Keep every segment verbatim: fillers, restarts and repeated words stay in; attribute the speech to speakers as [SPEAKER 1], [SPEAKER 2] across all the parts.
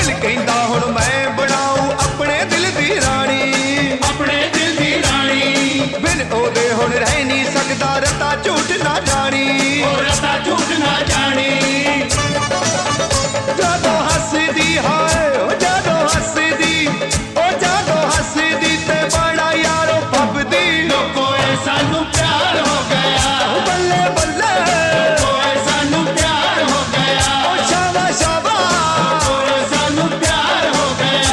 [SPEAKER 1] दिल कहता हुण मैं बनाऊं अपने दिल दी रानी,
[SPEAKER 2] अपने दिल दी रानी।
[SPEAKER 1] बिन ओदे हुण रह नहीं सकदा रता झूठ ना जानी,
[SPEAKER 2] ओ रता झूठ ना जानी।
[SPEAKER 1] जादो हसदी हाय ओ जादो हसदी ओ जादो हसदी ते बड़ा यारो फबदी।
[SPEAKER 2] लोको सानू प्यार हो गया,
[SPEAKER 1] बल्ले बल्ले
[SPEAKER 2] लोको सानू प्यार हो गया,
[SPEAKER 1] ओ शाबा शाबा
[SPEAKER 2] लोको सानू प्यार हो गया।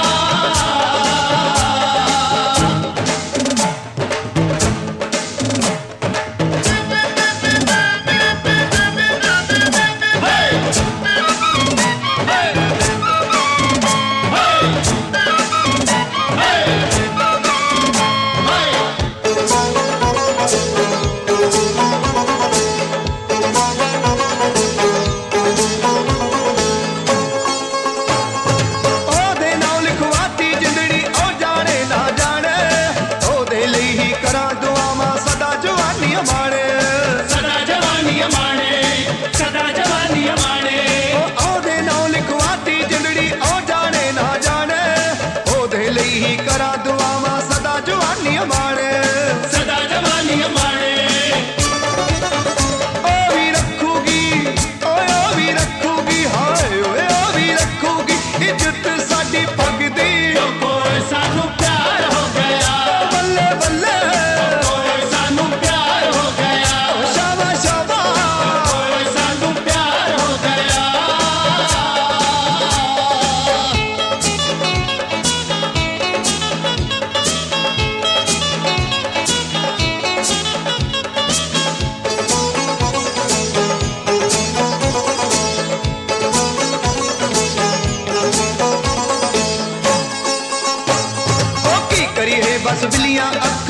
[SPEAKER 1] ओदे नाल लिखवाती जिंदड़ी ओ जाने ना जाने, ओदे लई ही करां दुआवां सदा जवानी माणे,
[SPEAKER 2] सदा जवानी माणे, सदा जवानी माणे।
[SPEAKER 1] ओ ओदे नाल लिखवाती जिंदड़ी ओ जाने ना जाने, ओदे लई ही करां दुआवां सदा जवानी माणे।
[SPEAKER 2] सदा जवानी माणे।
[SPEAKER 1] ओ भी रखूगी ओए ओ भी रखूगी हाय ओए ओ भी रखूगी इज्जत साडी पगदी।
[SPEAKER 2] लोको सानू प्यार हो गया,
[SPEAKER 1] बल्ले बल्ले
[SPEAKER 2] लोको सानू प्यार हो गया,
[SPEAKER 1] ओ शाबा शाबा
[SPEAKER 2] लोको सानू प्यार हो गया।
[SPEAKER 1] ओ की करी है बस बिल्लियां